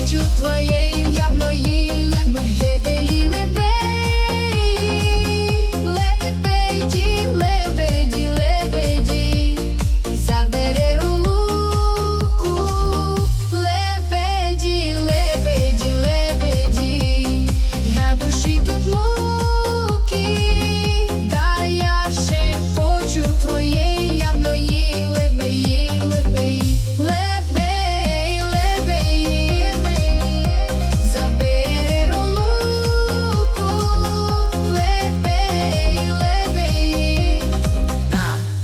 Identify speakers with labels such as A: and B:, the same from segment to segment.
A: шепочу твоє ім'я в моїй лебеді, лебеді, лебеді, лебеді, за дерево луку, лебеді, лебеді, лебеді, на душі тут муки, та я шепочу твоє ім'я в моїй лебеді, лебеді.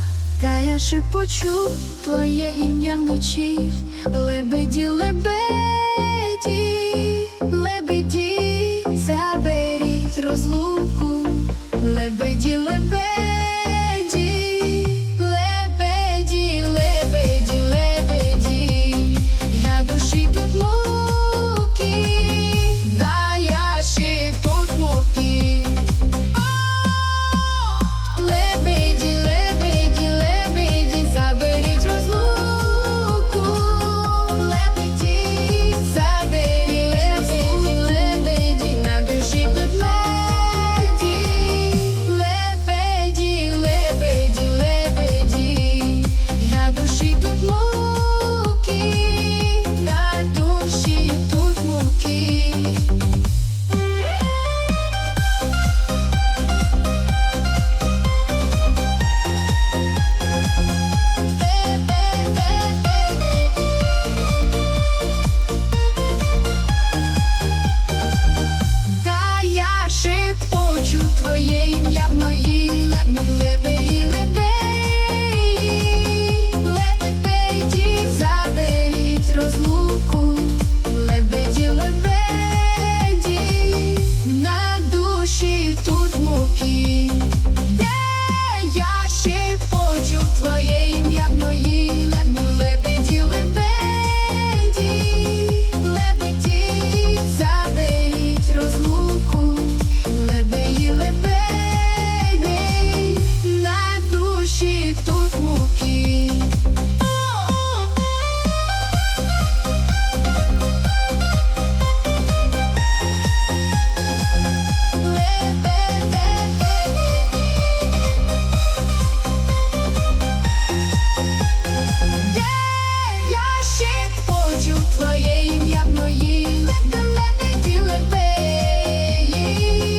A: Я шепочу твоє ім'я вночі, лебеді, лебеді.